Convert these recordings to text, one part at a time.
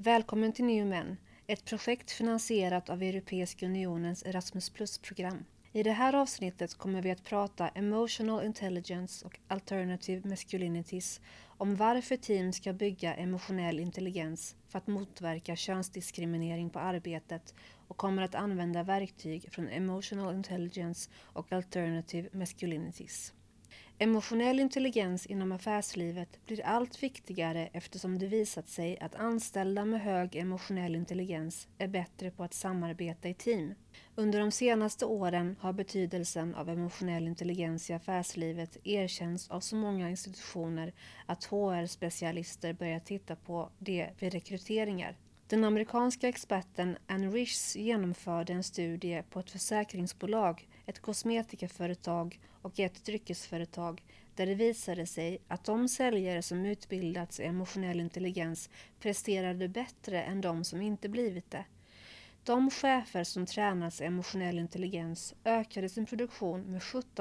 Välkommen till New Men, ett projekt finansierat av Europeiska unionens Erasmus Plus-program. I det här avsnittet kommer vi att prata Emotional Intelligence och Alternative Masculinities om varför team ska bygga emotionell intelligens för att motverka könsdiskriminering på arbetet och kommer att använda verktyg från Emotional Intelligence och Alternative Masculinities. Emotionell intelligens inom affärslivet blir allt viktigare eftersom det visat sig att anställda med hög emotionell intelligens är bättre på att samarbeta i team. Under de senaste åren har betydelsen av emotionell intelligens i affärslivet erkänts av så många institutioner att HR-specialister börjar titta på det vid rekryteringar. Den amerikanska experten Anne Risch genomförde en studie på ett försäkringsbolag, ett kosmetikaföretag och ett dryckesföretag där det visade sig att de säljare som utbildats i emotionell intelligens presterade bättre än de som inte blivit det. De chefer som tränats i emotionell intelligens ökade sin produktion med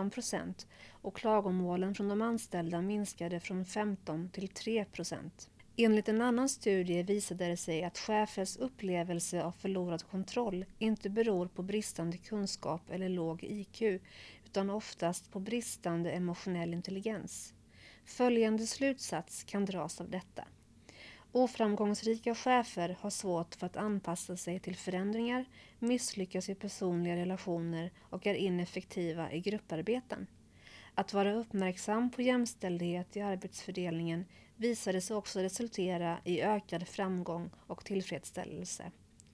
17% och klagomålen från de anställda minskade från 15% till 3%. Enligt en annan studie visade det sig att chefers upplevelse av förlorad kontroll inte beror på bristande kunskap eller låg IQ, utan oftast på bristande emotionell intelligens. Följande slutsats kan dras av detta. Oframgångsrika chefer har svårt för att anpassa sig till förändringar, misslyckas i personliga relationer och är ineffektiva i grupparbeten. Att vara uppmärksam på jämställdhet i arbetsfördelningen visade sig också resultera i ökad framgång och tillfredsställelse.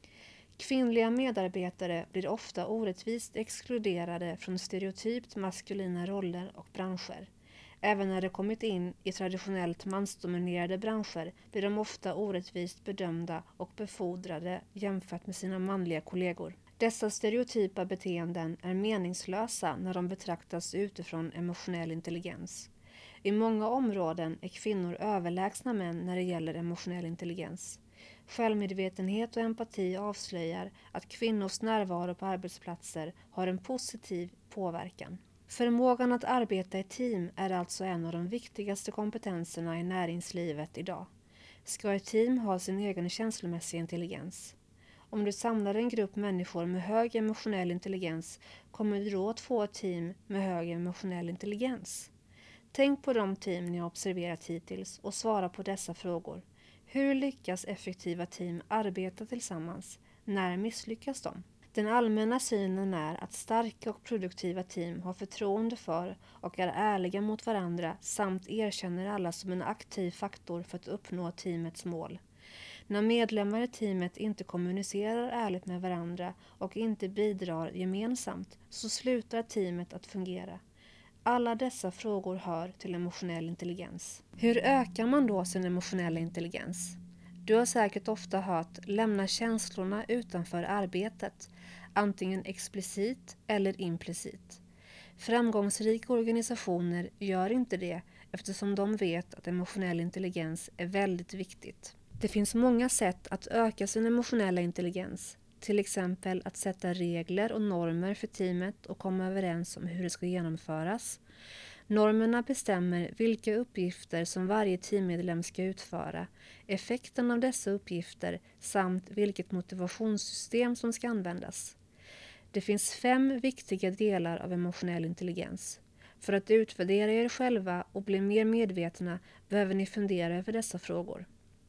Kvinnliga medarbetare blir ofta orättvist exkluderade från stereotypt maskulina roller och branscher. Även när de kommit in i traditionellt mansdominerade branscher blir de ofta orättvist bedömda och befordrade jämfört med sina manliga kollegor. Dessa stereotypa beteenden är meningslösa när de betraktas utifrån emotionell intelligens. I många områden är kvinnor överlägsna män när det gäller emotionell intelligens. Självmedvetenhet och empati avslöjar att kvinnors närvaro på arbetsplatser har en positiv påverkan. Förmågan att arbeta i team är alltså en av de viktigaste kompetenserna i näringslivet idag. Ska ett team ha sin egen känslomässiga intelligens? Om du samlar en grupp människor med hög emotionell intelligens kommer du då att få ett team med hög emotionell intelligens. Tänk på de team ni har observerat hittills och svara på dessa frågor. Hur lyckas effektiva team arbeta tillsammans? När misslyckas de? Den allmänna synen är att starka och produktiva team har förtroende för och är ärliga mot varandra samt erkänner alla som en aktiv faktor för att uppnå teamets mål. När medlemmar i teamet inte kommunicerar ärligt med varandra och inte bidrar gemensamt så slutar teamet att fungera. Alla dessa frågor hör till emotionell intelligens. Hur ökar man då sin emotionella intelligens? Du har säkert ofta hört lämna känslorna utanför arbetet, antingen explicit eller implicit. Framgångsrika organisationer gör inte det eftersom de vet att emotionell intelligens är väldigt viktigt. Det finns många sätt att öka sin emotionella intelligens, till exempel att sätta regler och normer för teamet och komma överens om hur det ska genomföras. Normerna bestämmer vilka uppgifter som varje teammedlem ska utföra, effekten av dessa uppgifter samt vilket motivationssystem som ska användas. Det finns 5 viktiga delar av emotionell intelligens. För att utvärdera er själva och bli mer medvetna behöver ni fundera över dessa frågor.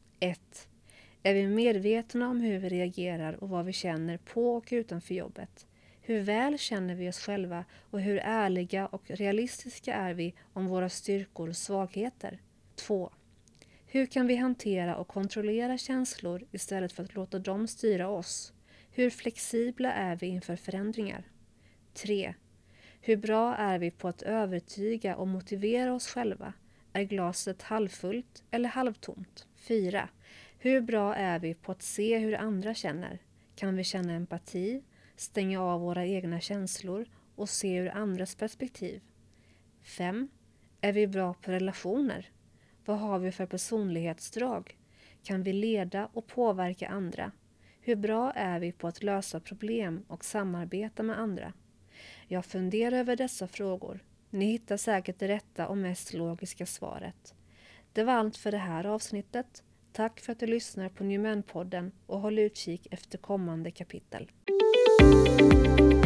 1. Är vi medvetna om hur vi reagerar och vad vi känner på och utanför jobbet? Hur väl känner vi oss själva och hur ärliga och realistiska är vi om våra styrkor och svagheter? 2. Hur kan vi hantera och kontrollera känslor istället för att låta dem styra oss? Hur flexibla är vi inför förändringar? 3. Hur bra är vi på att övertyga och motivera oss själva? Är glaset halvfullt eller halvtomt? 4. Hur bra är vi på att se hur andra känner? Kan vi känna empati, stänga av våra egna känslor och se ur andras perspektiv? 5. Är vi bra på relationer? Vad har vi för personlighetsdrag? Kan vi leda och påverka andra? Hur bra är vi på att lösa problem och samarbeta med andra? Jag funderar över dessa frågor. Ni hittar säkert det rätta och mest logiska svaret. Det var allt för det här avsnittet. Tack för att du lyssnar på New Men-podden och håll utkik efter kommande kapitel.